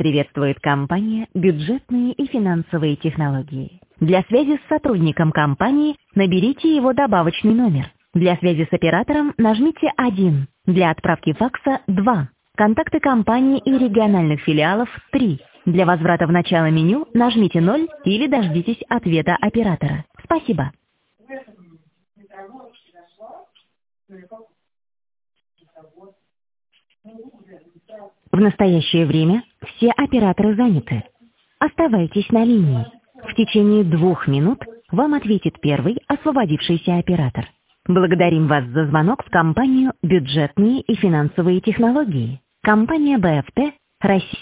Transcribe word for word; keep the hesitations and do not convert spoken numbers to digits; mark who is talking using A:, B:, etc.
A: приветствует компания «Бюджетные и финансовые технологии». Для связи с сотрудником компании наберите его добавочный номер. Для связи с оператором нажмите один. Для отправки факса два. Контакты компании и региональных филиалов три. Для возврата в начало меню нажмите ноль или дождитесь ответа оператора. Спасибо. В настоящее время все операторы заняты. Оставайтесь на линии. В течение двух минут вам ответит первый освободившийся оператор. Благодарим вас за звонок в компанию «Бюджетные и финансовые технологии». Компания БФТ Россия.